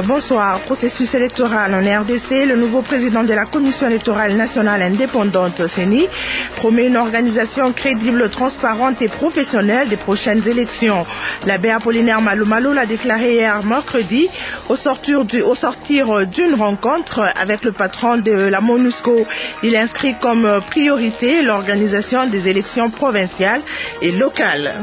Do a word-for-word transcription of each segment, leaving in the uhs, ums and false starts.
Euh, bonsoir. Processus électoral en R D C. Le nouveau président de la Commission électorale nationale indépendante, C E N I, promet une organisation crédible, transparente et professionnelle des prochaines élections. L'abbé Apollinaire Malou Malou l'a déclaré hier mercredi au sortir, du, au sortir d'une rencontre avec le patron de la MONUSCO. Il inscrit comme priorité l'organisation des élections provinciales et locales.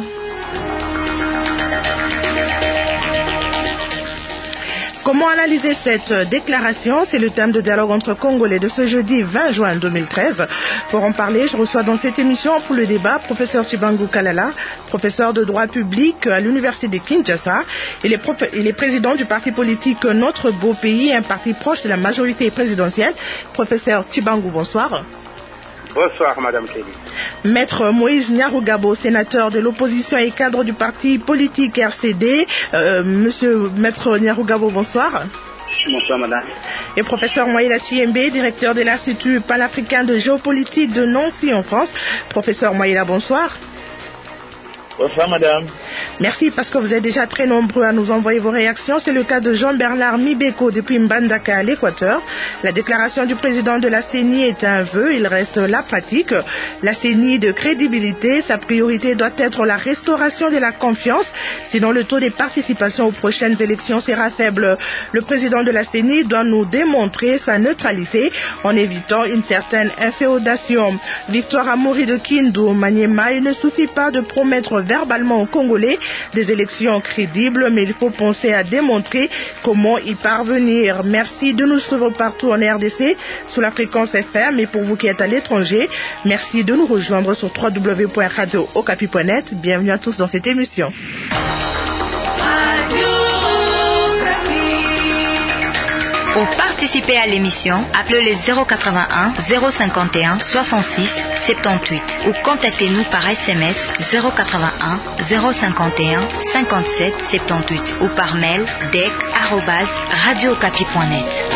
Comment analyser cette déclaration? C'est le thème de dialogue entre Congolais de ce jeudi vingt juin deux mille treize. Pour en parler, je reçois dans cette émission pour le débat professeur Tshibangu Kalala, professeur de droit public à l'université de Kinshasa. Il est, prof... Il est président du parti politique Notre Beau Pays, un parti proche de la majorité présidentielle. Professeur Tshibangu, bonsoir. Bonsoir, Madame Kelly. Maître Moïse Nyarugabo, sénateur de l'opposition et cadre du parti politique R C D. Euh, monsieur Maître Nyarugabo, bonsoir. Bonsoir, Madame. Et professeur Moïla Chiembe, directeur de l'Institut panafricain de géopolitique de Nancy en France. Professeur Moïla, bonsoir. Bonsoir, Madame. Merci parce que vous êtes déjà très nombreux à nous envoyer vos réactions. C'est le cas de Jean-Bernard Mibeko depuis Mbandaka à l'Équateur. La déclaration du président de la C E N I est un vœu, il reste la pratique. La C E N I de crédibilité, sa priorité doit être la restauration de la confiance. Sinon, le taux de participation aux prochaines élections sera faible. Le président de la C E N I doit nous démontrer sa neutralité en évitant une certaine inféodation. Victoire Amoury de Kindu, Maniema, il ne suffit pas de promettre verbalement aux Congolais des élections crédibles, mais il faut penser à démontrer comment y parvenir. Merci de nous suivre partout en R D C sous la fréquence F M, et pour vous qui êtes à l'étranger, merci de nous rejoindre sur w w w point radio okapi point net. Bienvenue à tous dans cette émission. Pour participer à l'émission, appelez le zéro quatre-vingt-un zéro cinquante et un soixante-six soixante-dix-huit ou contactez-nous par S M S zéro quatre-vingt-un zéro cinquante et un cinquante-sept soixante-dix-huit ou par mail d e c arobase radio okapi point net.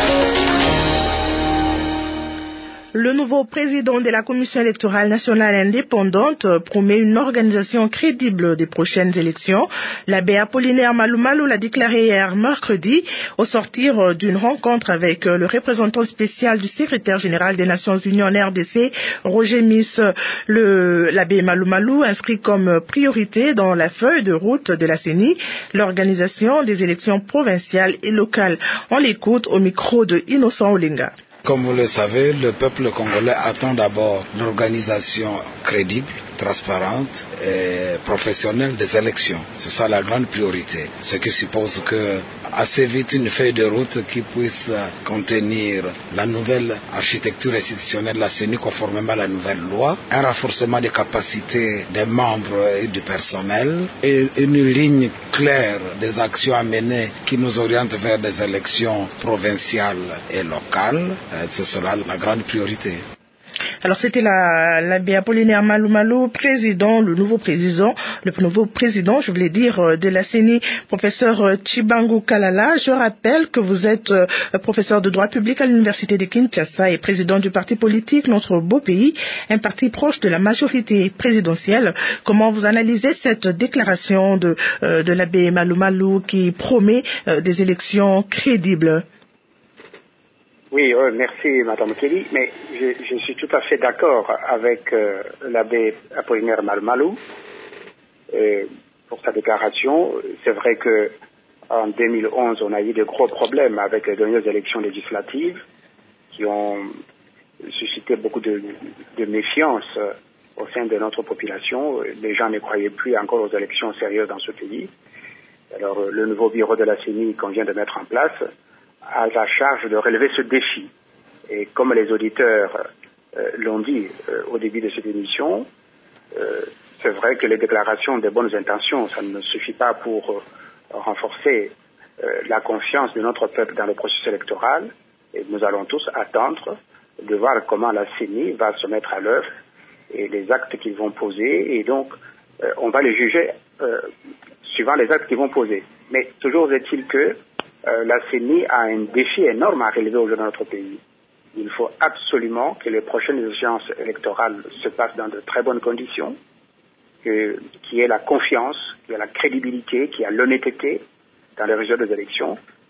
Le nouveau président de la Commission électorale nationale indépendante promet une organisation crédible des prochaines élections. L'abbé Apollinaire Malou Malou l'a déclaré hier mercredi au sortir d'une rencontre avec le représentant spécial du secrétaire général des Nations Unies en R D C, Roger Miss. Le, l'abbé Malou Malou inscrit comme priorité dans la feuille de route de la C E N I l'organisation des élections provinciales et locales. On l'écoute au micro de Innocent Olinga. Comme vous le savez, le peuple congolais attend d'abord l'organisation crédible, transparente et professionnelle des élections. C'est ça la grande priorité. Ce qui suppose que assez vite une feuille de route qui puisse contenir la nouvelle architecture institutionnelle de la C E N I conformément à la nouvelle loi, un renforcement des capacités des membres et du personnel et une ligne claire des actions à mener qui nous orientent vers des élections provinciales et locales. C'est cela la grande priorité. Alors c'était la, l'abbé Apollinaire Malou Malou, président, le nouveau président, le nouveau président, je voulais dire, de la C E N I, professeur Tshibangu Kalala. Je rappelle que vous êtes euh, professeur de droit public à l'université de Kinshasa et président du parti politique Notre Beau Pays, un parti proche de la majorité présidentielle. Comment vous analysez cette déclaration de, euh, de l'abbé Malou Malou qui promet euh, des élections crédibles? Oui, euh, merci Madame Kelly, mais je, je suis tout à fait d'accord avec euh, l'abbé Apollinaire Malou Malou euh, pour sa déclaration. C'est vrai que en deux mille onze, on a eu de gros problèmes avec les dernières élections législatives qui ont suscité beaucoup de, de méfiance au sein de notre population. Les gens ne croyaient plus encore aux élections sérieuses dans ce pays. Alors, le nouveau bureau de la C E N I qu'on vient de mettre en place a la charge de relever ce défi. Et comme les auditeurs euh, l'ont dit euh, au début de cette émission, euh, c'est vrai que les déclarations de bonnes intentions, ça ne suffit pas pour euh, renforcer euh, la confiance de notre peuple dans le processus électoral. Et nous allons tous attendre de voir comment la C E N I va se mettre à l'œuvre et les actes qu'ils vont poser. Et donc, euh, on va les juger euh, suivant les actes qu'ils vont poser. Mais toujours est-il que Euh, la C E N I a un défi énorme à relever aujourd'hui dans notre pays. Il faut absolument que les prochaines échéances électorales se passent dans de très bonnes conditions, que, qu'il y ait la confiance, qu'il y ait la crédibilité, qu'il y ait l'honnêteté dans les résultats des élections.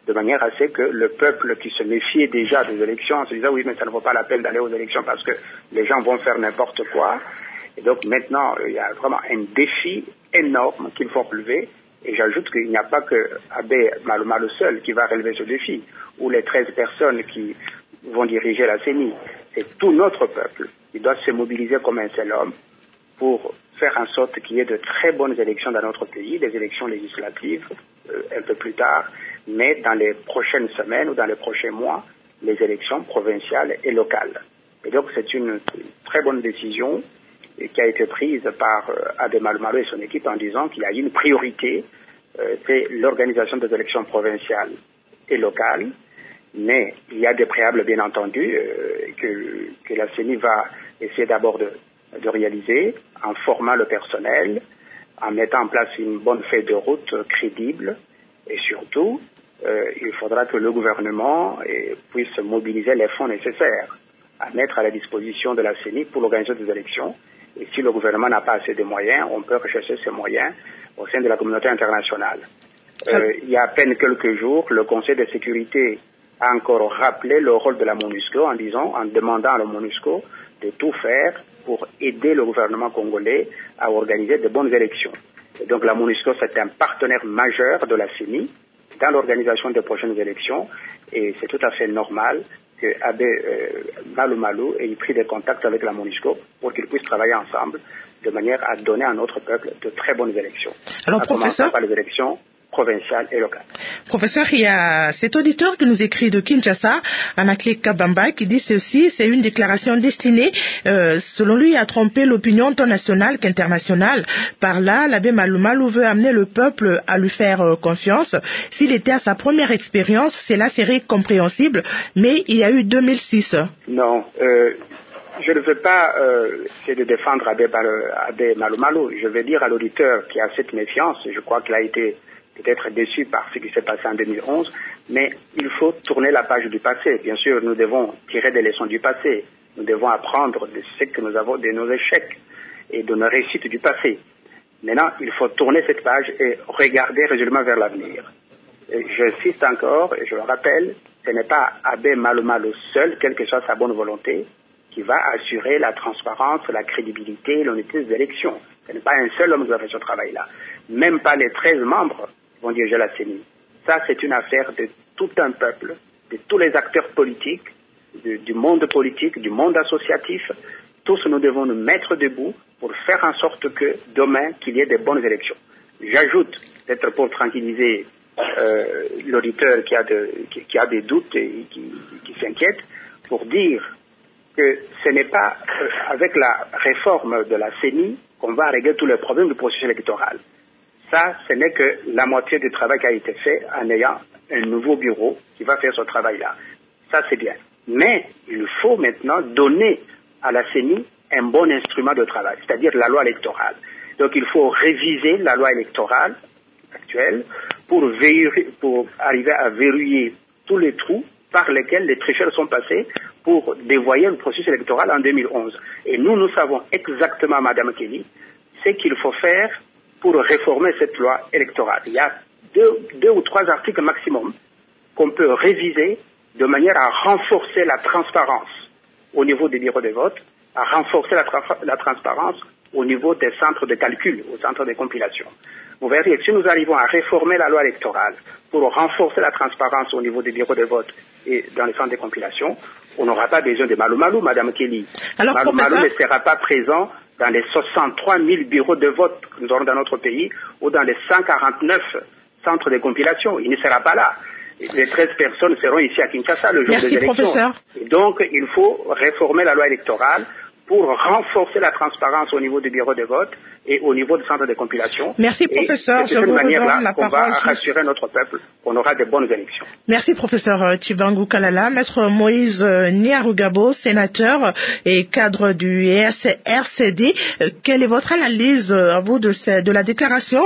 de manière à ce que le peuple qui se méfiait déjà des élections en se disant oui mais ça ne vaut pas la peine d'aller aux élections parce que les gens vont faire n'importe quoi. Et donc maintenant il y a vraiment un défi énorme qu'il faut relever. Et j'ajoute qu'il n'y a pas que Abbé Malo Malo seul qui va relever ce défi, ou les treize personnes qui vont diriger la C E N I. C'est tout notre peuple qui doit se mobiliser comme un seul homme pour faire en sorte qu'il y ait de très bonnes élections dans notre pays, des élections législatives euh, un peu plus tard, mais dans les prochaines semaines ou dans les prochains mois, les élections provinciales et locales. Et donc c'est une très bonne décision qui a été prise par euh, Abbé Malo Malo et son équipe en disant qu'il y a une priorité, euh, c'est l'organisation des élections provinciales et locales, mais il y a des préalables bien entendu euh, que, que la C E N I va essayer d'abord de, de réaliser en formant le personnel, en mettant en place une bonne feuille de route euh, crédible et surtout euh, il faudra que le gouvernement euh, puisse mobiliser les fonds nécessaires à mettre à la disposition de la C E N I pour l'organisation des élections. Et si le gouvernement n'a pas assez de moyens, on peut rechercher ces moyens au sein de la communauté internationale. Euh, il y a à peine quelques jours, le Conseil de sécurité a encore rappelé le rôle de la MONUSCO en disant, en demandant à la MONUSCO de tout faire pour aider le gouvernement congolais à organiser de bonnes élections. Et donc la MONUSCO, c'est un partenaire majeur de la C E N I dans l'organisation des prochaines élections et c'est tout à fait normal que Abbé euh, Malo Malo ait pris des contacts avec la MONUSCO pour qu'ils puissent travailler ensemble de manière à donner à notre peuple de très bonnes élections. Alors, à professeur, commencer par les élections provinciales et locales. Professeur, il y a cet auditeur qui nous écrit de Kinshasa, Anakle Kabamba, qui dit ceci, c'est une déclaration destinée, euh, selon lui, à tromper l'opinion tant nationale qu'internationale. Par là, l'abbé Malo Malo veut amener le peuple à lui faire euh, confiance. S'il était à sa première expérience, cela serait compréhensible, mais il y a eu deux mille six. Non, euh, je ne veux pas euh, essayer de défendre Abbé, Abbé Malo Malo. Je veux dire à l'auditeur qui a cette méfiance, je crois qu'il a été peut-être déçu par ce qui s'est passé en deux mille onze, mais il faut tourner la page du passé. Bien sûr, nous devons tirer des leçons du passé. Nous devons apprendre de ce que nous avons, de nos échecs et de nos réussites du passé. Maintenant, il faut tourner cette page et regarder résolument vers l'avenir. J'insiste encore, et je le rappelle, ce n'est pas Abbé Malo Malo seul, quelle que soit sa bonne volonté, qui va assurer la transparence, la crédibilité et l'honnêteté des élections. Ce n'est pas un seul homme qui va faire ce travail-là. Même pas les treize membres vont diriger la C E N I. Ça, c'est une affaire de tout un peuple, de tous les acteurs politiques, de, du monde politique, du monde associatif. Tous nous devons nous mettre debout pour faire en sorte que demain, qu'il y ait des bonnes élections. J'ajoute, peut-être pour tranquilliser euh, l'auditeur qui a, de, qui, qui a des doutes et qui, qui s'inquiète, pour dire que ce n'est pas avec la réforme de la C E N I qu'on va régler tous les problèmes du processus électoral. Ça, ce n'est que la moitié du travail qui a été fait en ayant un nouveau bureau qui va faire ce travail-là. Ça, c'est bien. Mais il faut maintenant donner à la C E N I un bon instrument de travail, c'est-à-dire la loi électorale. Donc, il faut réviser la loi électorale actuelle pour, verrouiller, pour arriver à verrouiller tous les trous par lesquels les tricheurs sont passés pour dévoyer le processus électoral en deux mille onze. Et nous, nous savons exactement, Madame Kelly, ce qu'il faut faire pour réformer cette loi électorale. Il y a deux, deux ou trois articles maximum qu'on peut réviser de manière à renforcer la transparence au niveau des bureaux de vote, à renforcer la, tra- la transparence au niveau des centres de calcul, au centre de compilation. Vous verrez que si nous arrivons à réformer la loi électorale pour renforcer la transparence au niveau des bureaux de vote et dans les centres de compilation, on n'aura pas besoin de Malo Malo, Madame Kelly. Alors, Malo professeur... Malo ne sera pas présent dans les soixante-trois mille bureaux de vote que nous aurons dans notre pays ou dans les cent quarante-neuf centres de compilation. Il ne sera pas là. Les treize personnes seront ici à Kinshasa le jour Merci, des élections. Professeur. Et donc, il faut réformer la loi électorale pour renforcer la transparence au niveau des bureaux de vote et au niveau du centre de compilation. Merci, professeur. C'est de cette manière-là la qu'on va juste... rassurer notre peuple qu'on aura de bonnes élections. Merci, professeur Chibangu Kalala. Maître Moïse Niarugabo, sénateur et cadre du R C D. Quelle est votre analyse, à vous, de, de la déclaration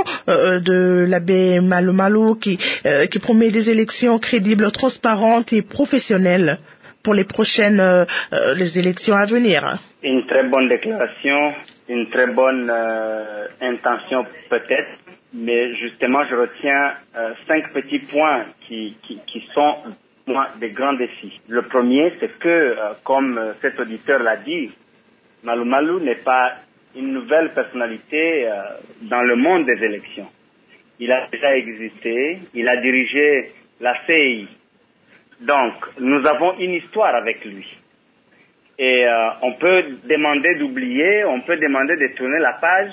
de l'abbé Malo Malo qui, qui promet des élections crédibles, transparentes et professionnelles pour les prochaines euh, les élections à venir? Une très bonne déclaration, une très bonne euh, intention peut-être, mais justement, je retiens euh, cinq petits points qui, qui, qui sont moi, des grands défis. Le premier, c'est que, euh, comme euh, cet auditeur l'a dit, Malou Malou n'est pas une nouvelle personnalité euh, dans le monde des élections. Il a déjà existé, il a dirigé la C E I. Donc, nous avons une histoire avec lui. Et euh, on peut demander d'oublier, on peut demander de tourner la page,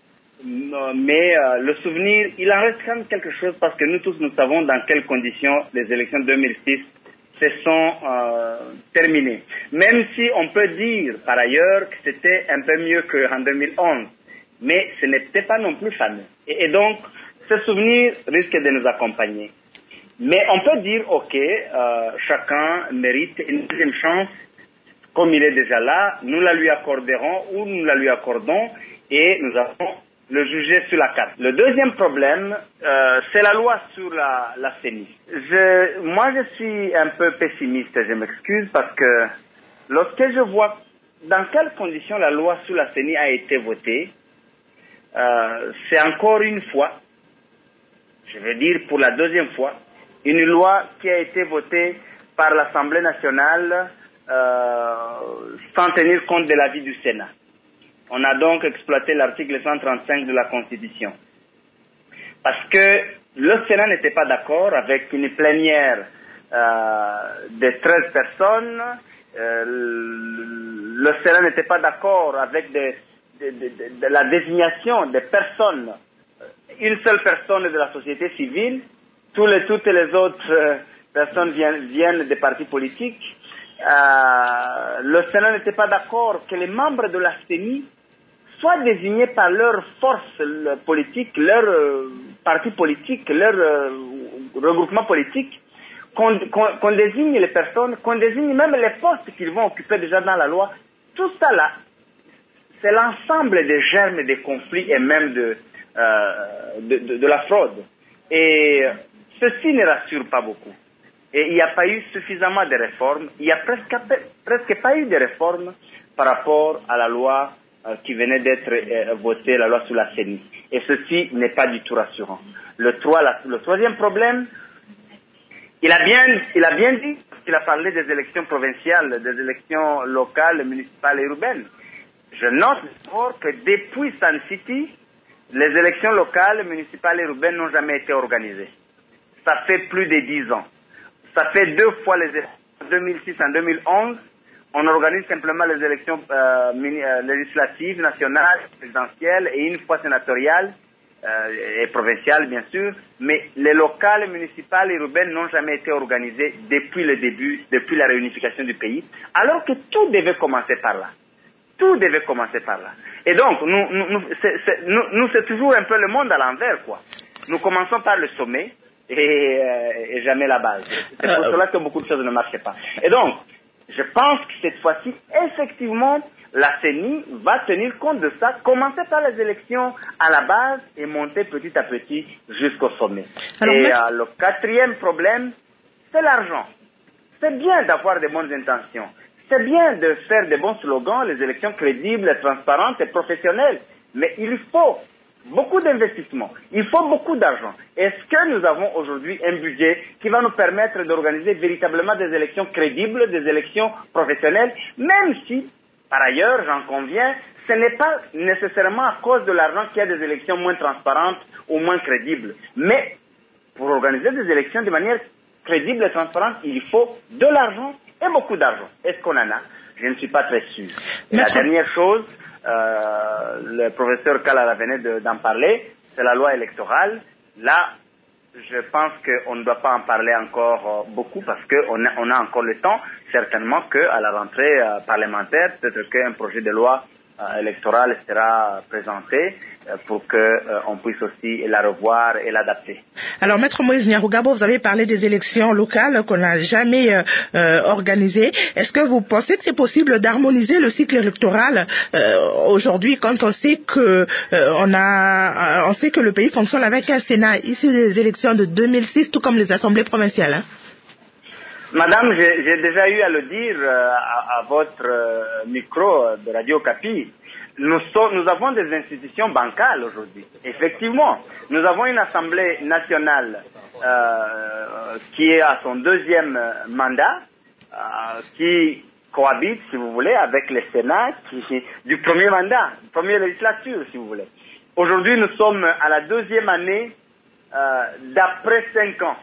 mais euh, le souvenir, il en reste quand même quelque chose parce que nous tous, nous savons dans quelles conditions les élections deux mille six se sont euh, terminées. Même si on peut dire par ailleurs que c'était un peu mieux qu'en deux mille onze, mais ce n'était pas non plus fameux. Et, et donc, ce souvenir risque de nous accompagner. Mais on peut dire, ok, euh, chacun mérite une deuxième chance, comme il est déjà là, nous la lui accorderons ou nous la lui accordons et nous allons le juger sur la carte. Le deuxième problème, euh, c'est la loi sur la, la C E N I. Je, moi, je suis un peu pessimiste, je m'excuse, parce que lorsque je vois dans quelles conditions la loi sur la C E N I a été votée, euh, c'est encore une fois, je veux dire pour la deuxième fois, une loi qui a été votée par l'Assemblée nationale euh, sans tenir compte de l'avis du Sénat. On a donc exploité l'article cent trente-cinq de la Constitution. Parce que le Sénat n'était pas d'accord avec une plénière euh, de treize personnes. Euh, le Sénat n'était pas d'accord avec de, de, de, de, de la désignation des personnes, une seule personne de la société civile. Tous les, toutes les autres euh, personnes viennent, viennent des partis politiques. Euh, le Sénat n'était pas d'accord que les membres de la C E N I soient désignés par leur force politique, leur euh, parti politique, leur euh, regroupement politique, qu'on, qu'on, qu'on désigne les personnes, qu'on désigne même les postes qu'ils vont occuper déjà dans la loi. Tout ça là, c'est l'ensemble des germes des conflits et même de, euh, de, de, de la fraude. Et ceci ne rassure pas beaucoup. Et il n'y a pas eu suffisamment de réformes. Il n'y a presque, presque pas eu de réformes par rapport à la loi euh, qui venait d'être euh, votée, la loi sur la C E N I. Et ceci n'est pas du tout rassurant. Le, trois, la, le troisième problème, il a bien, il a bien dit, qu'il a parlé des élections provinciales, des élections locales, municipales et urbaines. Je note d'abord que depuis Sun City, les élections locales, municipales et urbaines n'ont jamais été organisées. Ça fait plus de dix ans. Ça fait deux fois les élections, en deux mille six et en deux mille onze. On organise simplement les élections euh, mini, euh, législatives, nationales, présidentielles et une fois sénatoriales euh, et provinciales, bien sûr. Mais les locales, municipales et urbaines n'ont jamais été organisées depuis le début, depuis la réunification du pays, alors que tout devait commencer par là. Tout devait commencer par là. Et donc, nous, nous, nous, c'est, c'est, nous, nous, c'est toujours un peu le monde à l'envers, quoi. Nous commençons par le sommet et, euh, et jamais la base. C'est pour euh... cela que beaucoup de choses ne marchaient pas. Et donc, je pense que cette fois-ci, effectivement, la C E N I va tenir compte de ça, commencer par les élections à la base et monter petit à petit jusqu'au sommet. Alors, et mais... euh, le quatrième problème, c'est l'argent. C'est bien d'avoir de bonnes intentions. C'est bien de faire de bons slogans, les élections crédibles, transparentes et professionnelles. Mais il faut beaucoup d'investissements. Il faut beaucoup d'argent. Est-ce que nous avons aujourd'hui un budget qui va nous permettre d'organiser véritablement des élections crédibles, des élections professionnelles, même si, par ailleurs, j'en conviens, ce n'est pas nécessairement à cause de l'argent qu'il y a des élections moins transparentes ou moins crédibles. Mais pour organiser des élections de manière crédible et transparente, il faut de l'argent et beaucoup d'argent. Est-ce qu'on en a? Je ne suis pas très sûr. Et la dernière chose, euh, le professeur Kalala venait de, d'en parler, c'est la loi électorale. Là, je pense qu'on ne doit pas en parler encore euh, beaucoup parce qu'on a, on a encore le temps. Certainement qu'à la rentrée euh, parlementaire, peut-être qu'un projet de loi euh, électorale sera présenté euh, pour que euh, on puisse aussi la revoir et l'adapter. Alors, Maître Moïse Nyarugabo, vous avez parlé des élections locales qu'on n'a jamais euh, euh, organisées. Est-ce que vous pensez que c'est possible d'harmoniser le cycle électoral euh, aujourd'hui quand on sait que euh, on a, on sait que le pays fonctionne avec un Sénat issu des élections de deux mille six, tout comme les assemblées provinciales, hein? Madame, j'ai, j'ai déjà eu à le dire euh, à, à votre euh, micro de Radio Capi. Nous, sommes, nous avons des institutions bancales aujourd'hui. Effectivement, Nous avons une Assemblée nationale euh, qui est à son deuxième mandat, euh, qui cohabite, si vous voulez, avec le Sénat qui, du premier mandat, première législature, si vous voulez. Aujourd'hui, nous sommes à la deuxième année euh, d'après cinq ans.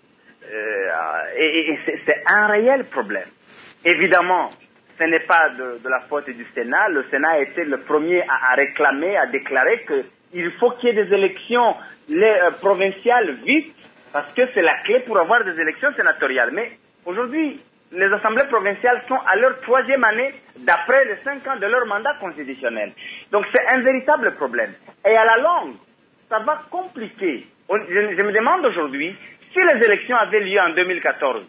Euh, et, et c'est, c'est un réel problème. Évidemment, ce n'est pas de, de la faute du Sénat. Le Sénat a été le premier à, à réclamer, à déclarer qu'il faut qu'il y ait des élections les, euh, provinciales vite, parce que c'est la clé pour avoir des élections sénatoriales. Mais aujourd'hui, les assemblées provinciales sont à leur troisième année d'après les cinq ans de leur mandat constitutionnel. Donc c'est un véritable problème. Et à la longue, ça va compliquer. On, je, je me demande aujourd'hui, si les élections avaient lieu en deux mille quatorze,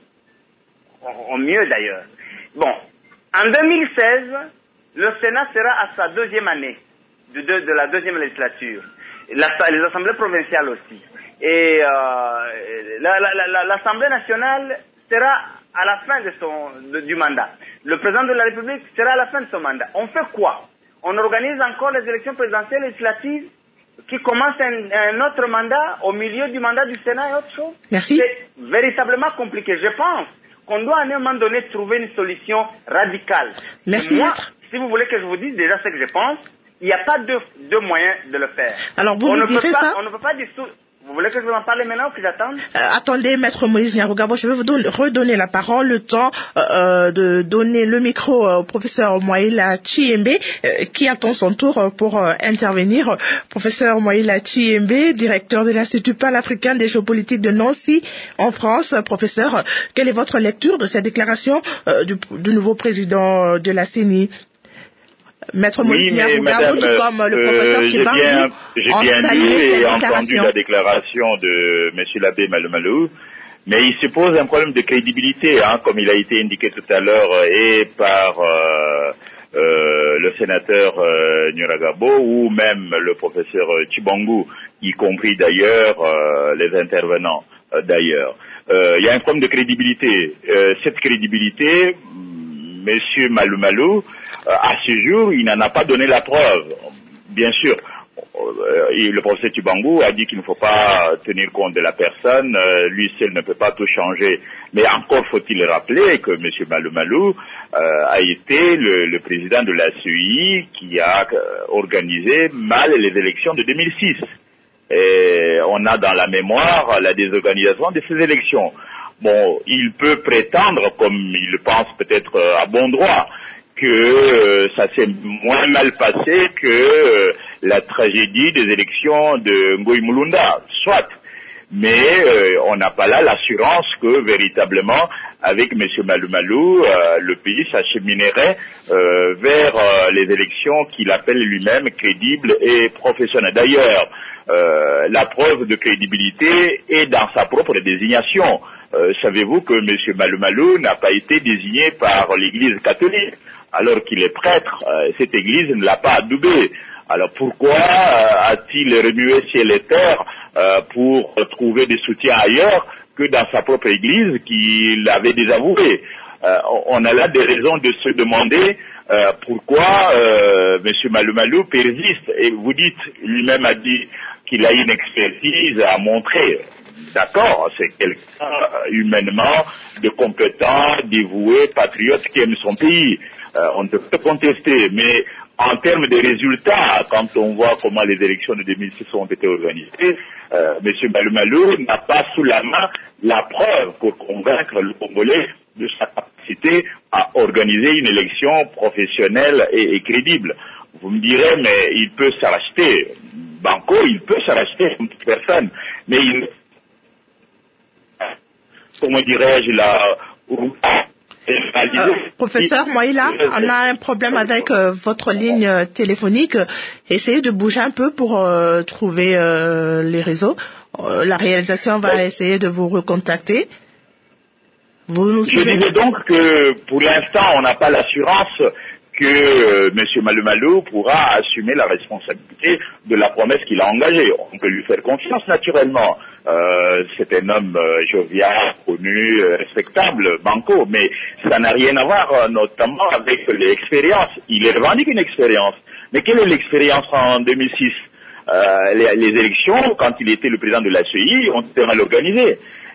au mieux d'ailleurs, bon, en deux mille seize, le Sénat sera à sa deuxième année de, de, de la deuxième législature, la, les assemblées provinciales aussi. Et euh, la, la, la, l'Assemblée nationale sera à la fin de son, de, du mandat. Le président de la République sera à la fin de son mandat. On fait quoi? On organise encore les élections présidentielles législatives qui commencent un, un autre mandat au milieu du mandat du Sénat et autre chose? Merci. C'est véritablement compliqué. Je pense qu'on doit à un moment donné trouver une solution radicale. Merci. Moi, si vous voulez que je vous dise déjà ce que je pense, il n'y a pas deux, deux moyens de le faire. Alors vous on nous ne direz peut pas, ça? On ne peut pas dissoudre. Vous voulez que je vous en parle maintenant ou que j'attende? euh, Attendez, Maître Moïse Nyarugabo, je vais vous donner, redonner la parole, le temps euh, de donner le micro au professeur Moïla Chiembe, euh, qui attend son tour pour euh, intervenir. Professeur Moïla Chiembe, directeur de l'Institut panafricain des géopolitiques de Nancy, en France. Professeur, quelle est votre lecture de cette déclaration euh, du, du nouveau président de la C E N I? Maître oui, mais Nyarugabo, madame, comme le professeur euh, j'ai bien, j'ai bien lu et entendu la déclaration de monsieur l'abbé Malumalou, mais il se pose un problème de crédibilité, hein, comme il a été indiqué tout à l'heure, et par euh, euh, le sénateur euh, Nyarugabo ou même le professeur Tshibangou, y compris d'ailleurs euh, les intervenants euh, d'ailleurs. Euh, il y a un problème de crédibilité. Euh, cette crédibilité, monsieur Malumalou, à ce jour, il n'en a pas donné la preuve. Bien sûr, le professeur Tshibangou a dit qu'il ne faut pas tenir compte de la personne, lui seul ne peut pas tout changer. Mais encore faut-il rappeler que M. Malumalou euh, a été le, le président de la C E I qui a organisé mal les élections de deux mille six. Et on a dans la mémoire la désorganisation de ces élections. Bon, il peut prétendre, comme il le pense peut-être à bon droit, que euh, ça s'est moins mal passé que euh, la tragédie des élections de Ngoï Mulunda, soit. Mais euh, on n'a pas là l'assurance que véritablement, avec M. Malumalou, euh, le pays s'acheminerait euh, vers euh, les élections qu'il appelle lui-même crédibles et professionnelles. D'ailleurs, euh, la preuve de crédibilité est dans sa propre désignation. Euh, savez-vous que M. Malumalou n'a pas été désigné par l'Église catholique alors qu'il est prêtre? euh, Cette Église ne l'a pas adoubé. Alors pourquoi euh, a-t-il remué ciel et terre euh, pour trouver des soutiens ailleurs que dans sa propre Église qu'il avait désavoué? euh, On a là des raisons de se demander euh, pourquoi euh, M. Malumalou persiste. Et vous dites, lui-même a dit qu'il a une expertise à montrer. D'accord, c'est quelqu'un humainement de compétent, dévoué, patriote qui aime son pays. Euh, on ne peut pas contester, mais en termes de résultats, quand on voit comment les élections de deux mille six ont été organisées, euh, M. Malumalou n'a pas sous la main la preuve pour convaincre le Congolais de sa capacité à organiser une élection professionnelle et, et crédible. Vous me direz, mais il peut s'arracher. Banco, il peut s'arracher comme toute personne, mais il... Comment dirais-je, la... Euh, professeur Moïla, on a un problème avec euh, votre ligne euh, téléphonique. Essayez de bouger un peu pour euh, trouver euh, les réseaux. Euh, la réalisation va essayer de vous recontacter. Vous nous suivez? Je disais donc que pour l'instant, on n'a pas l'assurance que euh, M. Malumalou pourra assumer la responsabilité de la promesse qu'il a engagée. On peut lui faire confiance naturellement. Euh, c'est un homme euh, jovial, connu, euh, respectable, banco, mais ça n'a rien à voir euh, notamment avec l'expérience. Il revendique une expérience. Mais quelle est l'expérience en deux mille six? euh, les, les élections, quand il était le président de la C E I, ont été mal organisées.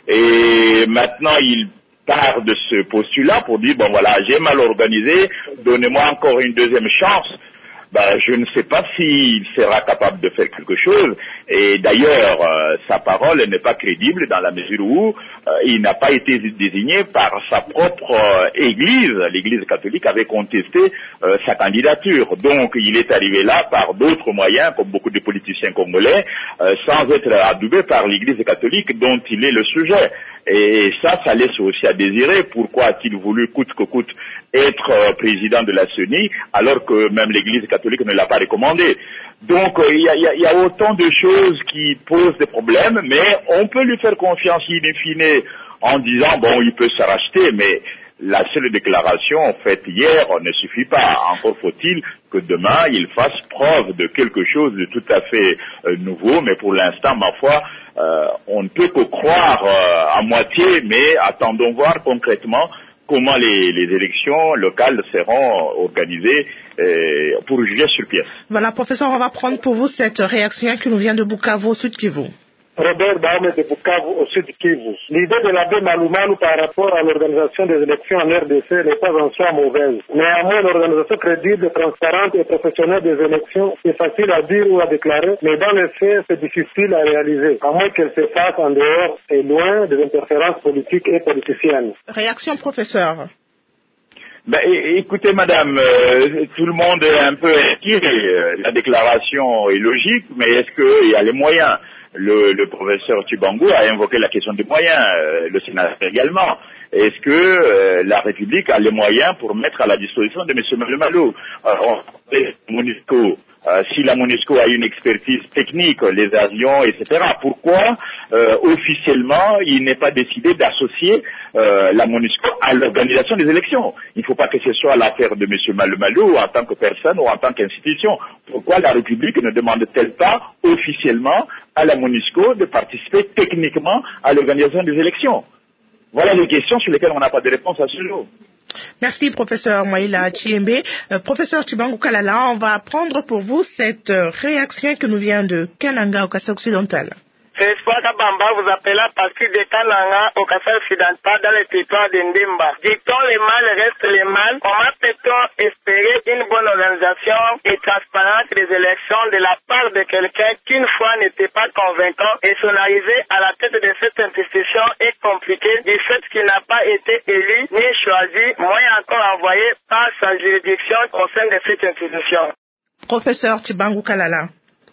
Et maintenant, il part de ce postulat pour dire, bon voilà, j'ai mal organisé, donnez-moi encore une deuxième chance. Ben, je ne sais pas s'il sera capable de faire quelque chose. Et d'ailleurs, euh, sa parole n'est pas crédible dans la mesure où euh, il n'a pas été désigné par sa propre euh, Église. L'Église catholique avait contesté euh, sa candidature. Donc, il est arrivé là par d'autres moyens, comme beaucoup de politiciens congolais, euh, sans être adoubé par l'Église catholique dont il est le sujet. Et ça, ça laisse aussi à désirer. Pourquoi a-t-il voulu coûte que coûte être euh, président de la C E N I alors que même l'Église catholique ne l'a pas recommandé? Donc il y, y, y a autant de choses qui posent des problèmes, mais on peut lui faire confiance in fine en disant bon, il peut se racheter, mais la seule déclaration faite hier ne suffit pas. Encore faut-il que demain il fasse preuve de quelque chose de tout à fait euh, nouveau, mais pour l'instant, ma foi, euh, on ne peut que croire euh, à moitié, mais attendons voir concrètement comment les, les élections locales seront organisées euh, pour juger sur pièce. Voilà, professeur, on va prendre pour vous cette réaction qui nous vient de Bukavu, au Sud Kivu. Robert Bahame de Bukavu, au Sud Kivu. L'idée de l'abbé Malou Malou par rapport à l'organisation des élections en R D C n'est pas en soi mauvaise. Néanmoins, l'organisation crédible, transparente et professionnelle des élections, c'est facile à dire ou à déclarer, mais dans les faits, c'est difficile à réaliser, à moins qu'elle se fasse en dehors et loin des interférences politiques et politiciennes. Réaction, professeur. Ben, écoutez, madame, euh, tout le monde est un peu inquiet. La déclaration est logique, mais est-ce qu'il y a les moyens? Le, le professeur Tshibangou a invoqué la question des moyens, euh, le sénateur également. Est-ce que euh, la République a les moyens pour mettre à la disposition de M. Malou Malou euh, MONUSCO, euh, si la MONUSCO a une expertise technique, les avions, et cetera, pourquoi euh, officiellement il n'est pas décidé d'associer euh, la MONUSCO à l'organisation des élections? Il ne faut pas que ce soit l'affaire de M. Malou Malou en tant que personne ou en tant qu'institution. Pourquoi la République ne demande-t-elle pas officiellement à la MONUSCO de participer techniquement à l'organisation des élections? Voilà les questions sur lesquelles on n'a pas de réponse à ce jour. Merci, professeur Maïla Tchiembe. Euh, professeur Tshibangou Kalala, on va prendre pour vous cette euh, réaction qui nous vient de Kananga au Kassai occidental. C'est Espoir Kabamba vous appelle à partir de Kananga au Kassai occidental dans le territoire de Ndemba. Dit-on les mal reste les mal, comment peut-on espérer une bonne organisation et transparente des élections de la part de quelqu'un qui une fois n'était pas convaincant et son arrivée à la tête de cette institution est compliquée du fait qu'il n'a pas été élu ni choisi, moins encore envoyé par sa juridiction au sein de cette institution. Professeur Tshibangou Kalala.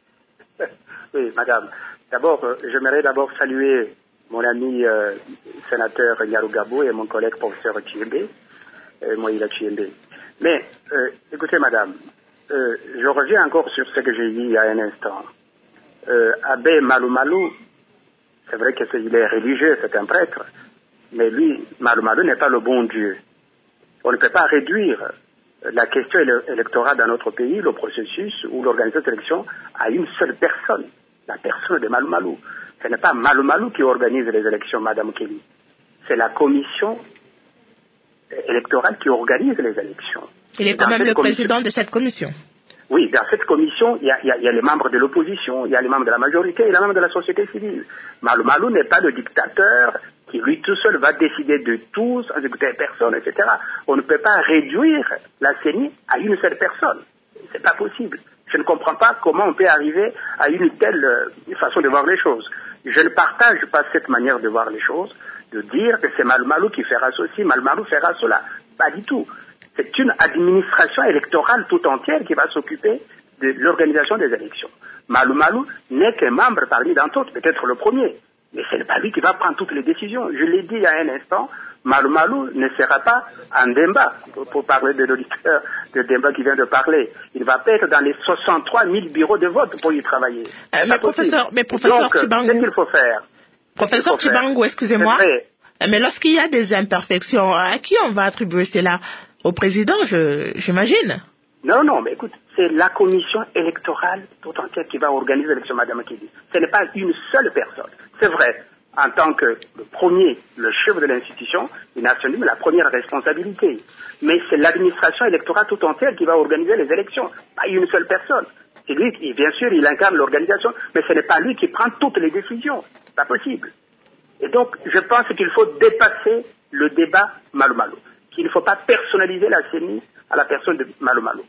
Oui, madame. D'abord, euh, j'aimerais d'abord saluer mon ami euh, sénateur Nyarugabo et mon collègue professeur Tchiembe, euh, Moïla Tchiembe. Mais, euh, écoutez madame, euh, je reviens encore sur ce que j'ai dit il y a un instant. Euh, Abbé Malou Malou, c'est vrai qu'il est religieux, c'est un prêtre, mais lui, Malou Malou n'est pas le bon Dieu. On ne peut pas réduire la question électorale dans notre pays, le processus ou l'organisation d'élection à une seule personne. La personne de Malou Malou. Ce n'est pas Malou Malou qui organise les élections, Madame Kelly. C'est la commission électorale qui organise les élections. Il est quand même le président de cette commission. Oui, dans cette commission, il y a, il y a, il y a les membres de l'opposition, il y a les membres de la majorité et les membres de la société civile. Malou Malou n'est pas le dictateur qui, lui tout seul, va décider de tout, sans écouter personne, et cetera. On ne peut pas réduire la C E N I à une seule personne. C'est pas possible. Je ne comprends pas comment on peut arriver à une telle euh, façon de voir les choses. Je ne partage pas cette manière de voir les choses, de dire que c'est Malou Malou qui fera ceci, Malou Malou fera cela. Pas du tout. C'est une administration électorale tout entière qui va s'occuper de l'organisation des élections. Malou Malou n'est qu'un membre parmi d'autres, peut-être le premier. Mais ce n'est pas lui qui va prendre toutes les décisions. Je l'ai dit il y a un instant, Malou Malou ne sera pas en Demba, pour, pour parler de l'auditeur de Demba qui vient de parler. Il va pas être dans les soixante-trois mille bureaux de vote pour y travailler. Euh, mais, professeur, mais professeur Tshibangou, qu'est-ce qu'il faut faire? Professeur Tshibangou, excusez-moi, mais lorsqu'il y a des imperfections, à qui on va attribuer cela? Au président, je, j'imagine. Non, non, mais écoute, c'est la commission électorale tout entière qui va organiser l'élection, Madame Kedi. Ce n'est pas une seule personne. C'est vrai, en tant que le premier, le chef de l'institution, il a assumé la première responsabilité. Mais c'est l'administration électorale tout entière qui va organiser les élections, pas une seule personne. C'est lui qui, bien sûr, il incarne l'organisation, mais ce n'est pas lui qui prend toutes les décisions. C'est pas possible. Et donc, je pense qu'il faut dépasser le débat Malo Malo. Qu'il ne faut pas personnaliser la C E N I à la personne de Malo Malo.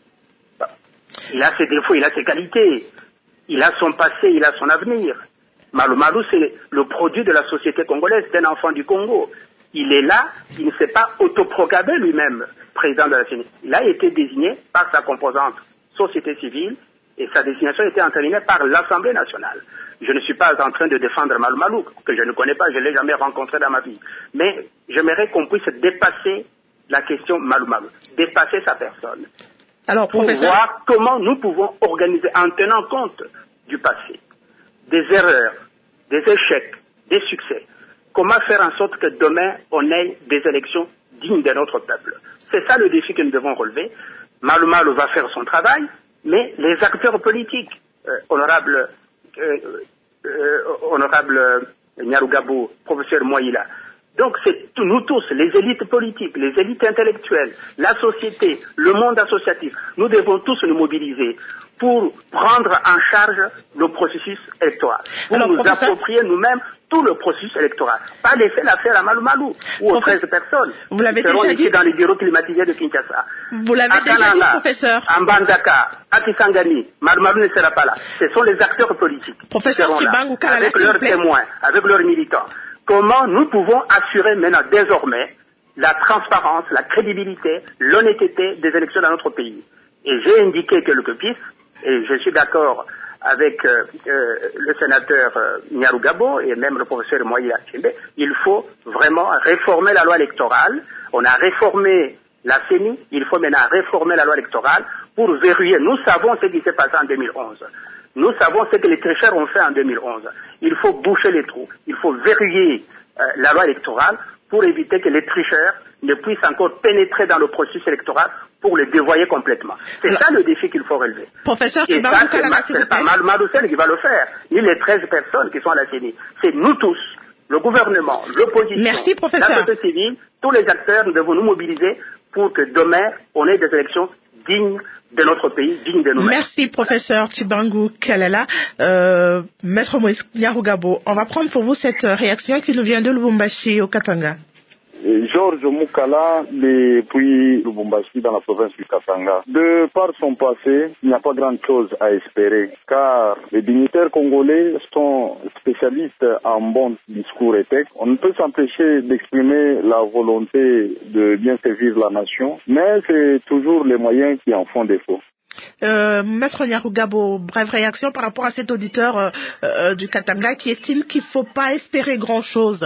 Il a ses défauts, il a ses qualités. Il a son passé, il a son avenir. Malo Malo, c'est le produit de la société congolaise, c'est un enfant du Congo. Il est là, il ne s'est pas autoproclamé lui-même président de la C E N I. Il a été désigné par sa composante société civile et sa désignation a été entérinée par l'Assemblée nationale. Je ne suis pas en train de défendre Malo Malo, que je ne connais pas, je ne l'ai jamais rencontré dans ma vie. Mais j'aimerais qu'on puisse dépasser la question Malo Malo, dépasser sa personne. Alors, pour professeur... voir comment nous pouvons organiser, en tenant compte du passé, des erreurs, des échecs, des succès. Comment faire en sorte que demain, on ait des élections dignes de notre peuple. C'est ça le défi que nous devons relever. Malo Malo va faire son travail, mais les acteurs politiques, euh, honorable, euh, euh, honorable Nyarugabo, professeur Moïla, donc c'est nous tous, les élites politiques, les élites intellectuelles, la société, le monde associatif, nous devons tous nous mobiliser pour prendre en charge le processus électoral, pour Alors, nous professeur... approprier nous-mêmes tout le processus électoral. Pas laisser l'affaire à Malo Malo ou aux treize personnes vous l'avez qui seront déjà ici dit dans les bureaux climatisés de Kinshasa. Vous l'avez déjà dit, professeur. À Mbandaka, à Kisangani, Malo Malo ne sera pas là. Ce sont les acteurs politiques professeur qui seront là, Tshibangou Kalala, avec leurs témoins, avec leurs militants. Comment nous pouvons assurer maintenant, désormais, la transparence, la crédibilité, l'honnêteté des élections dans notre pays. Et j'ai indiqué quelques pistes, et je suis d'accord avec euh, euh, le sénateur euh, Nyarugabo et même le professeur Moïla Tchimbe, il faut vraiment réformer la loi électorale. On a réformé la C E N I, il faut maintenant réformer la loi électorale pour verrouiller. Nous savons ce qui s'est passé en deux mille onze. Nous savons ce que les tricheurs ont fait en deux mille onze. Il faut boucher les trous. Il faut verrouiller euh, la loi électorale pour éviter que les tricheurs ne puissent encore pénétrer dans le processus électoral pour le dévoyer complètement. C'est Alors, ça le défi qu'il faut relever. Professeur Et ça, c'est pas Malo Malo qui va le faire, ni les treize personnes qui sont à la C E N I. C'est nous tous, le gouvernement, l'opposition, Merci, professeur. la société civile, tous les acteurs, nous devons nous mobiliser pour que demain, on ait des élections dignes de notre pays, dignes de nous-mêmes. Merci, professeur Tshibangou Kalala. Euh, Maître Moïse Nyarugabo, on va prendre pour vous cette réaction qui nous vient de Lubumbashi au Katanga. Georges Moukala depuis Lubumbashi dans la province du Katanga. De par son passé, il n'y a pas grand-chose à espérer car les dignitaires congolais sont spécialistes en bon discours et texte. On ne peut s'empêcher d'exprimer la volonté de bien servir la nation, mais c'est toujours les moyens qui en font défaut. Euh, Maître Nyarugabo, brève réaction par rapport à cet auditeur euh, euh, du Katanga qui estime qu'il ne faut pas espérer grand-chose.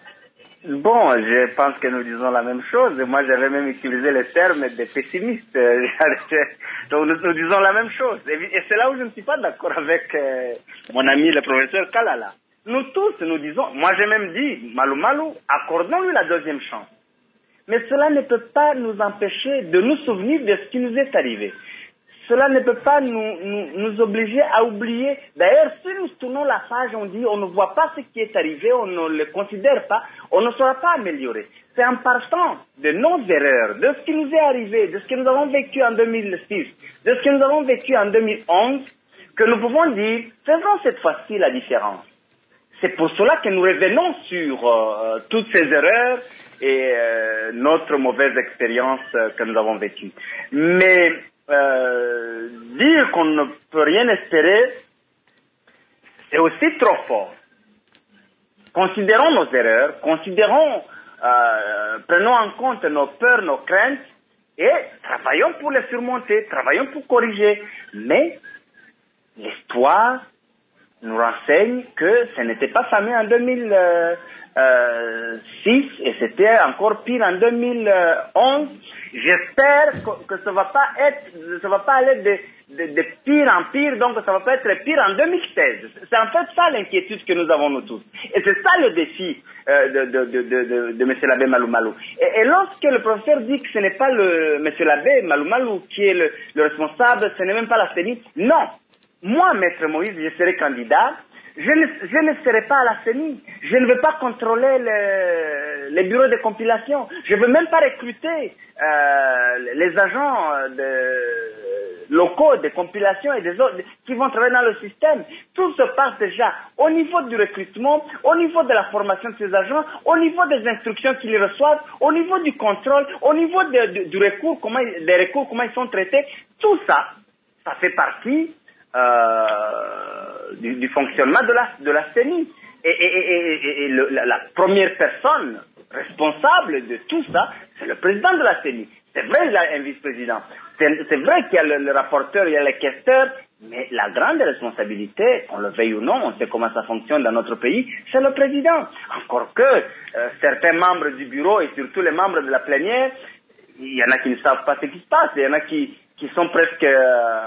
Bon, je pense que nous disons la même chose. Moi, j'avais même utilisé le terme de pessimiste. Donc, nous, nous disons la même chose. Et c'est là où je ne suis pas d'accord avec euh, mon ami le professeur Kalala. Nous tous, nous disons, moi j'ai même dit, Malo Malo, accordons-lui la deuxième chance. Mais cela ne peut pas nous empêcher de nous souvenir de ce qui nous est arrivé. Cela ne peut pas nous, nous, nous obliger à oublier. D'ailleurs, si nous tournons la page, on dit on ne voit pas ce qui est arrivé, on ne le considère pas, on ne sera pas amélioré. C'est en partant de nos erreurs, de ce qui nous est arrivé, de ce que nous avons vécu en deux mille six, de ce que nous avons vécu en deux mille onze, que nous pouvons dire, faisons cette fois-ci la différence. C'est pour cela que nous revenons sur euh, toutes ces erreurs et euh, notre mauvaise expérience euh, que nous avons vécue. Mais Euh, dire qu'on ne peut rien espérer, c'est aussi trop fort. Considérons nos erreurs, considérons, euh, prenons en compte nos peurs, nos craintes, et travaillons pour les surmonter, travaillons pour corriger. Mais l'histoire nous renseigne que ce n'était pas fameux en deux mille six et c'était encore pire en deux mille onze. J'espère que, que ça va pas être, ça va pas aller de, de, de pire en pire, donc ça va pas être pire en deux mille seize. C'est en fait ça l'inquiétude que nous avons nous tous. Et c'est ça le défi euh, de, de, de, de, de, de M. l'abbé Malo Malo. Et, et lorsque le professeur dit que ce n'est pas le M. l'abbé Malo Malo qui est le, le responsable, ce n'est même pas la C E N I, non. Moi, Maître Moïse, je serai candidat. Je ne, je ne serai pas à la C E N I. Je ne vais pas contrôler le, les bureaux de compilation. Je ne veux même pas recruter euh, les agents de, locaux, des compilations et des autres qui vont travailler dans le système. Tout se passe déjà au niveau du recrutement, au niveau de la formation de ces agents, au niveau des instructions qu'ils reçoivent, au niveau du contrôle, au niveau de, de, du recours, comment, des recours, comment ils sont traités. Tout ça, ça fait partie euh, du, du fonctionnement de la, de la C E N I. Et, et, et, et, et le, la, la première personne responsable de tout ça, c'est le président de la C E N I. C'est vrai qu'il y a un vice-président. C'est, c'est vrai qu'il y a le, le rapporteur, il y a le questeur, mais la grande responsabilité, qu'on le veuille ou non, on sait comment ça fonctionne dans notre pays, c'est le président. Encore que euh, certains membres du bureau et surtout les membres de la plénière, il y en a qui ne savent pas ce qui se passe, il y en a qui, qui sont presque euh,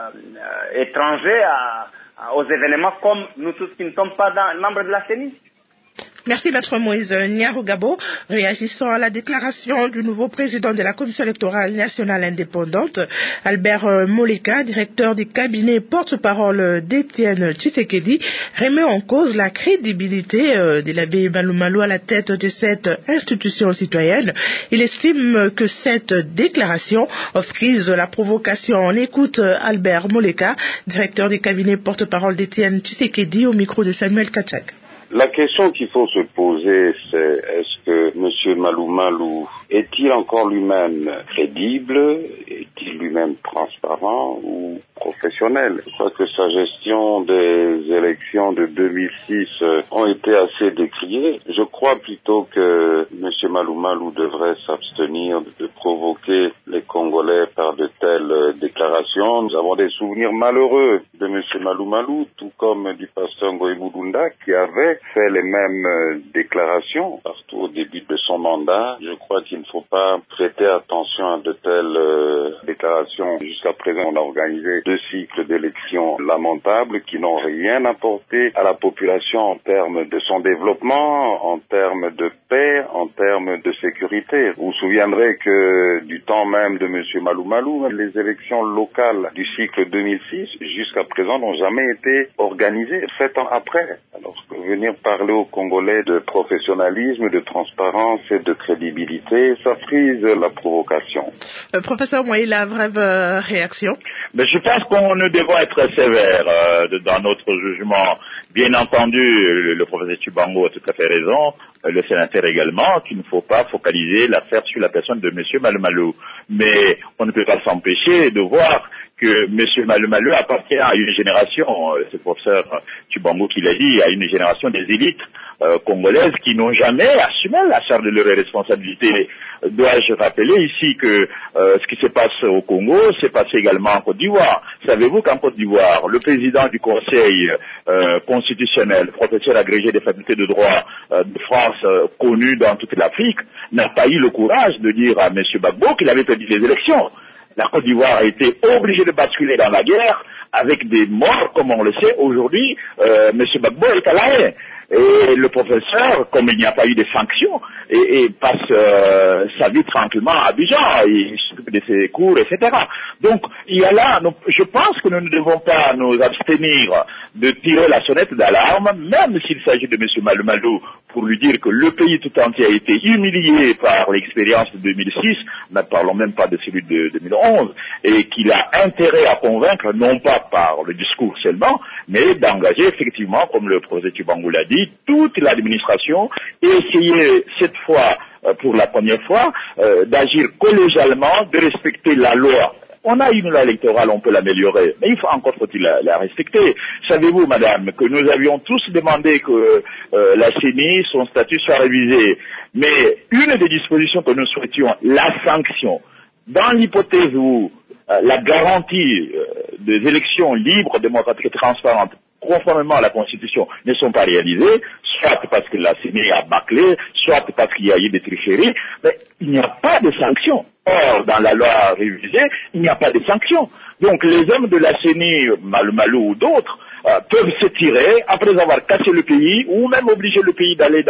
euh, étrangers à, à, aux événements comme nous tous qui ne sommes pas dans, membres de la C E N I. Merci Maître Moïse Nyarugabo. Réagissant à la déclaration du nouveau président de la Commission électorale nationale indépendante, Albert Moleka, directeur du cabinet porte-parole d'Étienne Tshisekedi, remet en cause la crédibilité de l'abbé Malou Malou à la tête de cette institution citoyenne. Il estime que cette déclaration frise la provocation. On écoute Albert Moleka, directeur du cabinet porte-parole d'Étienne Tshisekedi, au micro de Samuel Kachak. La question qu'il faut se poser, c'est est-ce que M. Malou Malou est-il encore lui-même crédible, est-il lui-même transparent ou professionnel? Je crois que sa gestion des élections de deux mille six ont été assez décriées. Je crois plutôt que M. Malou Malou devrait s'abstenir de provoquer les Congolais par de telles déclarations. Nous avons des souvenirs malheureux de M. Malou Malou, tout comme du pasteur Ngoï Moudounda, qui avait fait les mêmes déclarations partout au début de son mandat. Je crois qu'il ne faut pas prêter attention à de telles euh, déclarations. Jusqu'à présent, on a organisé deux cycles d'élections lamentables qui n'ont rien apporté à la population en termes de son développement, en termes de paix, en termes de sécurité. Vous vous souviendrez que du temps même de M. Malou Malou, les élections locales du cycle deux mille six, jusqu'à présent, n'ont jamais été organisées sept ans après. Alors que venir parler aux Congolais de professionnalisme, de transparence et de crédibilité, ça frise la provocation. Euh, professeur Moïse, la vraie euh, réaction? Mais je pense qu'on ne devons être sévère euh, dans notre jugement. Bien entendu, le, le professeur Tchibango a tout à fait raison, euh, le sénateur également, qu'il ne faut pas focaliser l'affaire sur la personne de M. Malou Malou. Mais on ne peut pas s'empêcher de voir que M. Malou Malou appartient à une génération, euh, c'est le professeur Tchibango qui l'a dit, à une génération des élites euh, congolaises qui n'ont jamais assumé la charge de leurs responsabilités. Dois-je rappeler ici que euh, ce qui se passe au Congo s'est passé également en Côte d'Ivoire. Savez-vous qu'en Côte d'Ivoire, le président du Conseil euh, constitutionnel, professeur agrégé des facultés de droit euh, de France, euh, connu dans toute l'Afrique, n'a pas eu le courage de dire à M. Gbagbo qu'il avait perdu les élections. La Côte d'Ivoire a été obligée de basculer dans la guerre avec des morts, comme on le sait aujourd'hui. Euh, M. Gbagbo est à l'arrêt. Et le professeur, comme il n'y a pas eu de sanctions, et, et passe euh, sa vie tranquillement à Abidjan, il s'occupe de ses cours, et cetera. Donc, il y a là, nous, je pense que nous ne devons pas nous abstenir de tirer la sonnette d'alarme, même s'il s'agit de M. Malou Malou, pour lui dire que le pays tout entier a été humilié par l'expérience de deux mille six, ne parlons même pas de celui de deux mille onze, et qu'il a intérêt à convaincre, non pas par le discours seulement, mais d'engager effectivement, comme le professeur Tchibango l'a dit, toute l'administration et essayer cette fois, euh, pour la première fois, euh, d'agir collégialement, de respecter la loi. On a une loi électorale, on peut l'améliorer, mais il faut encore faut-il la, la respecter. Savez-vous, madame, que nous avions tous demandé que euh, la C E N I, son statut soit révisé, mais une des dispositions que nous souhaitions, la sanction, dans l'hypothèse où euh, la garantie euh, des élections libres, démocratiques et transparentes, conformément à la Constitution, ne sont pas réalisées, soit parce que la C E N I a bâclé, soit parce qu'il y a eu des tricheries, mais il n'y a pas de sanctions. Or, dans la loi révisée, il n'y a pas de sanctions. Donc, les hommes de la C E N I, Malou Malou ou d'autres, euh, peuvent se tirer après avoir cassé le pays ou même obliger le pays d'aller dans,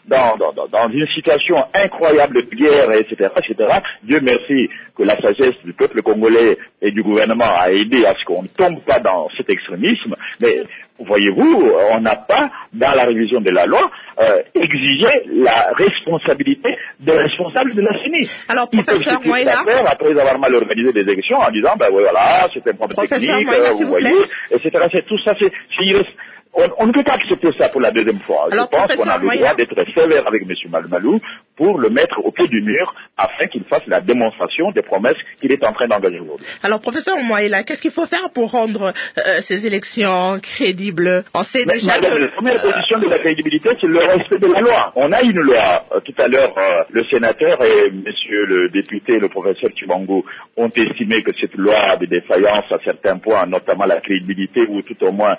dans, dans, dans une situation incroyable de guerre, et cetera, et cetera. Dieu merci que la sagesse du peuple congolais et du gouvernement a aidé à ce qu'on ne tombe pas dans cet extrémisme. Mais voyez-vous, on n'a pas, dans la révision de la loi, euh, exigé la responsabilité des responsables de la C E N I. Alors, professeur Moïla, après avoir mal organisé des élections en disant, ben voilà, c'est un problème technique, Moïla, vous voyez, et cetera. C'est tout ça, c'est, on, on ne peut pas accepter ça pour la deuxième fois. Alors, je pense qu'on a le Moïla, droit d'être sévère avec M. Malou pour le mettre au pied du mur afin qu'il fasse la démonstration des promesses qu'il est en train d'engager aujourd'hui. Alors, professeur Moïla, qu'est-ce qu'il faut faire pour rendre euh, ces élections crédibles? On sait Mais, déjà madame, que... La première condition de la crédibilité, c'est le respect de la loi. On a une loi. Euh, tout à l'heure, euh, le sénateur et monsieur le député, le professeur Chibango, ont estimé que cette loi a des défaillances à certains points, notamment la crédibilité ou tout au moins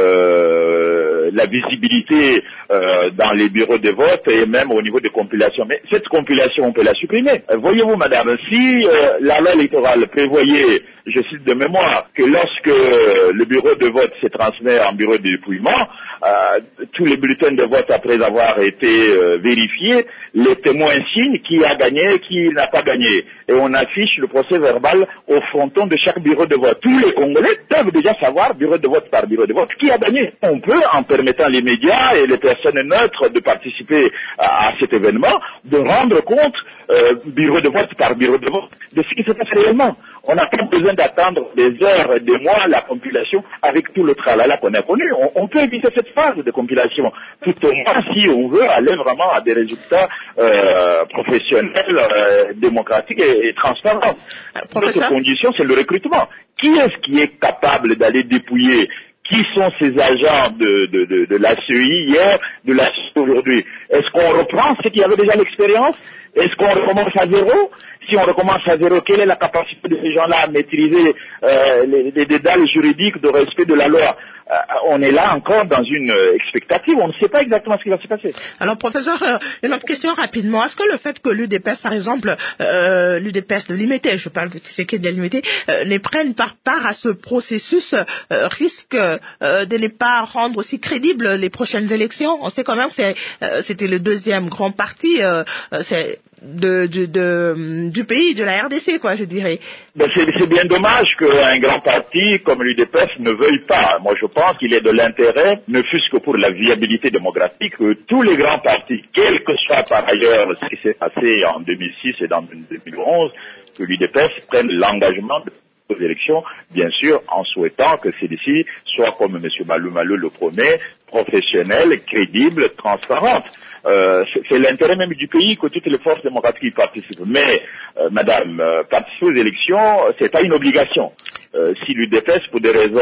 euh, la visibilité euh, dans les bureaux de vote et même au niveau des compilations. Mais cette compilation, on peut la supprimer. Euh, voyez-vous, madame, si euh, la loi électorale prévoyait, je cite de mémoire, que lorsque euh, le bureau de vote se transmet en bureau de dépouillement, euh, tous les bulletins de vote après avoir été euh, vérifiés, les témoins signent qui a gagné, qui n'a pas gagné. Et on affiche le procès verbal au fronton de chaque bureau de vote. Tous les Congolais peuvent déjà savoir, bureau de vote par bureau de vote, qui a gagné. On peut, en permettant les médias et les personnes neutres de participer à, à cet événement, de rendre compte, euh, bureau de vote par bureau de vote, de ce qui se passe réellement. On n'a pas besoin d'attendre des heures et des mois la compilation avec tout le tralala qu'on a connu. On, on peut éviter cette phase de compilation, tout au moins si on veut aller vraiment à des résultats euh, professionnels, euh, démocratiques et, et transparents. L'autre condition, c'est le recrutement. Qui est-ce qui est capable d'aller dépouiller? Qui sont ces agents de, de, de, de la C E I hier, de la C E I aujourd'hui? Est-ce qu'on reprend ceux qui avaient déjà l'expérience? Est-ce qu'on recommence à zéro? Si on recommence à zéro, quelle est la capacité de ces gens-là à maîtriser euh, les, les dédales juridiques de respect de la loi? euh, On est là encore dans une euh, expectative, on ne sait pas exactement ce qui va se passer. Alors, professeur, euh, une autre question rapidement. Est-ce que le fait que l'U D P S, par exemple, euh, l'U D P S de l'I M T, je parle de c'est qui de l'I M T, euh, ne prenne pas part à ce processus, euh, risque euh, de ne pas rendre aussi crédibles les prochaines élections? On sait quand même que c'est, euh, c'était le deuxième grand parti, euh, c'est De, de, de, du pays, de la R D C, quoi, je dirais. Ben c'est, c'est bien dommage qu'un grand parti comme l'U D P S ne veuille pas. Moi, je pense qu'il est de l'intérêt, ne fût-ce que pour la viabilité démographique, que tous les grands partis, quel que soit par ailleurs ce qui s'est passé en deux mille six et en deux mille onze, que l'U D P S prenne l'engagement de aux élections, bien sûr, en souhaitant que celle-ci soit, comme M. Malou Malou le promet, professionnelle, crédible, transparente. Euh, c'est, c'est l'intérêt même du pays que toutes les forces démocratiques y participent. Mais, euh, madame, euh, participer aux élections, c'est pas une obligation. Euh, si l'U D P S, pour des raisons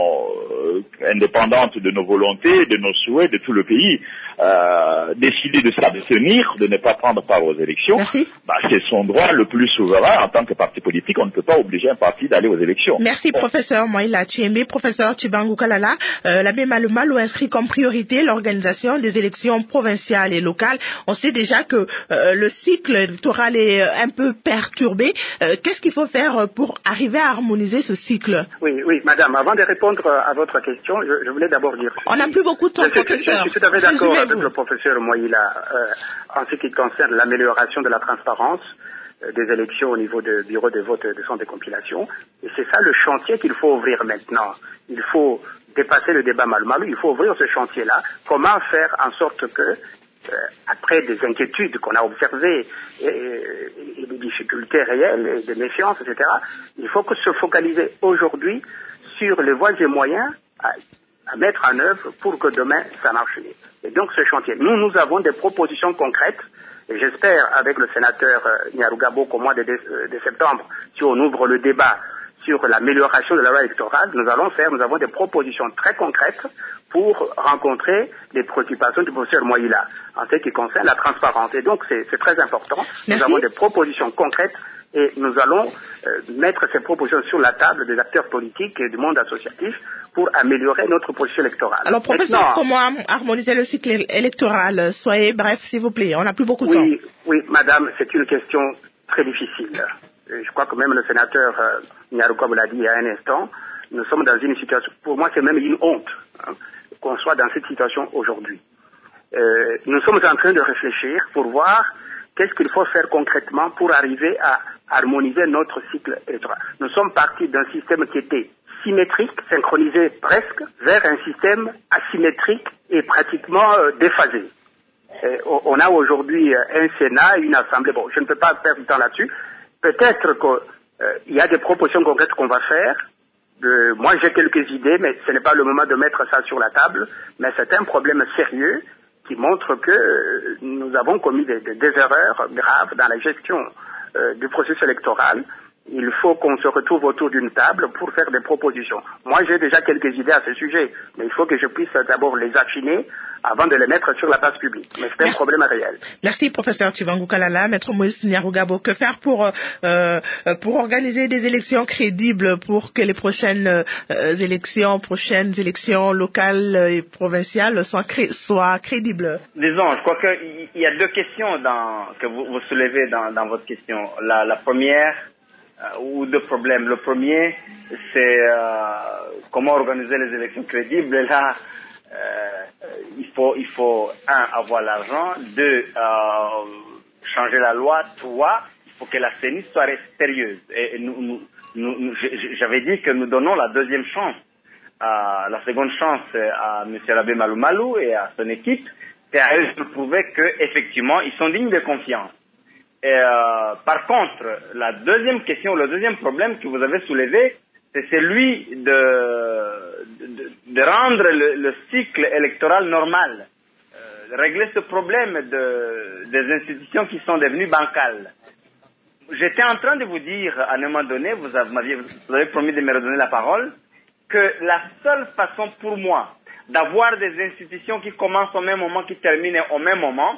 euh, indépendantes de nos volontés, de nos souhaits, de tout le pays, euh, décider de s'abstenir, de ne pas prendre part aux élections, bah, c'est son droit le plus souverain en tant que parti politique. On ne peut pas obliger un parti d'aller aux élections. Merci, bon. Professeur Moïla Tchiembe. Professeur Chibango Kalala, euh, l'abbé Malou Malou inscrit comme priorité l'organisation des élections provinciales et locales. On sait déjà que euh, le cycle électoral est un peu perturbé. Euh, qu'est-ce qu'il faut faire pour arriver à harmoniser ce cycle? Oui, oui, madame, avant de répondre à votre question, je, je voulais d'abord dire... On n'a plus beaucoup de temps, je suis, professeur. Je suis tout à fait d'accord avec le professeur Moïla euh, en ce qui concerne l'amélioration de la transparence euh, des élections au niveau de bureau de vote de centre de compilation. Et c'est ça le chantier qu'il faut ouvrir maintenant. Il faut dépasser le débat Malou-Malou, il faut ouvrir ce chantier-là. Comment faire en sorte que Euh, après des inquiétudes qu'on a observées et, et, et des difficultés réelles, et des méfiances, et cetera, il faut que se focaliser aujourd'hui sur les voies et moyens à, à mettre en œuvre pour que demain ça marche mieux. Et donc ce chantier, nous, nous avons des propositions concrètes, et j'espère avec le sénateur euh, Nyarugabo qu'au mois de, de, de septembre, si on ouvre le débat sur l'amélioration de la loi électorale, nous allons faire, nous avons des propositions très concrètes pour rencontrer les préoccupations du professeur Moïla en ce qui concerne la transparence. Et donc, c'est, c'est très important. Merci. Nous avons des propositions concrètes et nous allons euh, mettre ces propositions sur la table des acteurs politiques et du monde associatif pour améliorer notre position électorale. Alors, professeur, Maintenant, comment harmoniser le cycle électoral? Soyez bref, s'il vous plaît. On n'a plus beaucoup de oui, temps. Oui, madame, c'est une question très difficile. Je crois que même le sénateur euh, Nyarukob l'a dit il y a un instant, nous sommes dans une situation, pour moi c'est même une honte hein, qu'on soit dans cette situation aujourd'hui. Euh, nous sommes en train de réfléchir pour voir qu'est-ce qu'il faut faire concrètement pour arriver à harmoniser notre cycle électoral. Nous sommes partis d'un système qui était symétrique, synchronisé presque, vers un système asymétrique et pratiquement euh, déphasé. Et on a aujourd'hui un Sénat, une Assemblée. Bon, je ne peux pas perdre du temps là-dessus. Peut-être qu'il euh, y a des propositions concrètes qu'on va faire. De, moi, j'ai quelques idées, mais ce n'est pas le moment de mettre ça sur la table. Mais c'est un problème sérieux qui montre que euh, nous avons commis des, des, des erreurs graves dans la gestion euh, du processus électoral. Il faut qu'on se retrouve autour d'une table pour faire des propositions. Moi, j'ai déjà quelques idées à ce sujet, mais il faut que je puisse d'abord les affiner avant de les mettre sur la place publique. Mais c'est un Merci. problème réel. Merci, professeur Tshivangu Kalala. Maître Moïse Nyarugabo, que faire pour euh, pour organiser des élections crédibles pour que les prochaines euh, élections, prochaines élections locales et provinciales soient, cré- soient crédibles? Disons, je crois qu'il y a deux questions dans, que vous, vous soulevez dans, dans votre question. La, la première, euh, ou deux problèmes. Le premier, c'est euh, comment organiser les élections crédibles. Et là, euh, il faut, il faut un, avoir l'argent, deux, euh, changer la loi, trois, il faut que la C E N I soit sérieuse. Et nous, nous, nous, j'avais dit que nous donnons la deuxième chance, euh, la seconde chance à M. Labé Malou Malou et à son équipe, c'est à eux de prouver qu'effectivement, ils sont dignes de confiance. Et, euh, par contre, la deuxième question, le deuxième problème que vous avez soulevé, c'est celui de, de, de rendre le, le cycle électoral normal, euh, régler ce problème de, des institutions qui sont devenues bancales. J'étais en train de vous dire, à un moment donné, vous avez, vous avez promis de me redonner la parole, que la seule façon pour moi d'avoir des institutions qui commencent au même moment, qui terminent au même moment,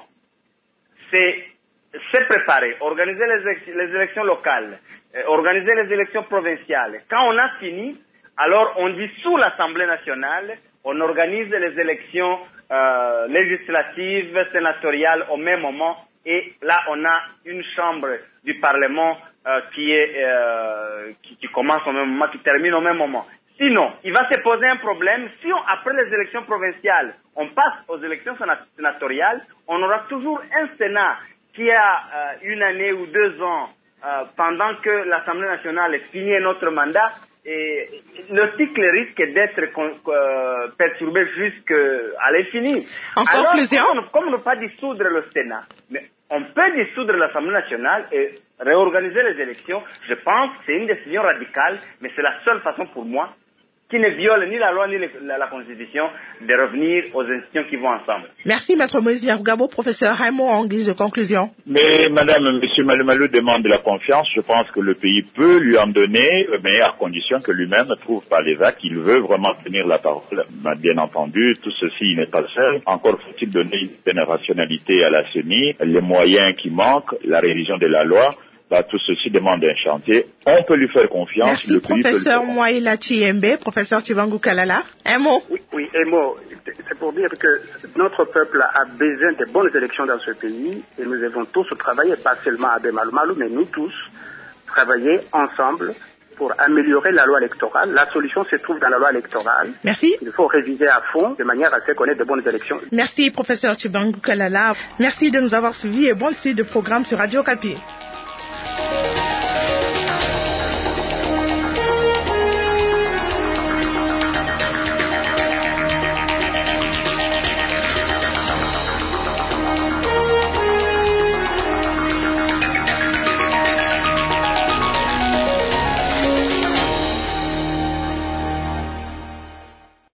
c'est se préparer, organiser les, les élections locales, euh, organiser les élections provinciales. Quand on a fini, alors on dissout l'Assemblée nationale, on organise les élections euh, législatives, sénatoriales au même moment, et là on a une chambre du Parlement euh, qui, est, euh, qui, qui commence au même moment, qui termine au même moment. Sinon, il va se poser un problème. Si on, après les élections provinciales, on passe aux élections sénatoriales, on aura toujours un Sénat qui a euh, une année ou deux ans euh, pendant que l'Assemblée nationale finit notre mandat, et le cycle risque d'être euh, perturbé jusqu'à l'infini. En Alors, conclusion, comme, comme ne pas dissoudre le Sénat, mais on peut dissoudre l'Assemblée nationale et réorganiser les élections. Je pense que c'est une décision radicale, mais c'est la seule façon pour moi, qui ne viole ni la loi ni la, la Constitution, de revenir aux institutions qui vont ensemble. Merci, Maître Moïse Nyarugabo. Professeur Raymond, en guise de conclusion. Mais Madame, Monsieur Malou Malou demande de la confiance. Je pense que le pays peut lui en donner, mais à condition que lui-même trouve par les actes qu'il veut vraiment tenir la parole. Bien entendu, tout ceci n'est pas seul. Encore faut-il donner une certaine rationalité à la C E N I, les moyens qui manquent, la révision de la loi. Bah, tout ceci demande un chantier. On peut lui faire confiance. Merci, le professeur Mwaila Chiembe, professeur Tshivangu Kalala. Un mot? Oui, oui, un mot. C'est pour dire que notre peuple a besoin de bonnes élections dans ce pays et nous devons tous travailler, pas seulement à Malou Malou, mais nous tous, travailler ensemble pour améliorer la loi électorale. La solution se trouve dans la loi électorale. Merci. Il faut réviser à fond de manière à ce qu'on ait de bonnes élections. Merci, professeur Tshivangu Kalala. Merci de nous avoir suivis et bonne suite de programme sur Radio Okapi.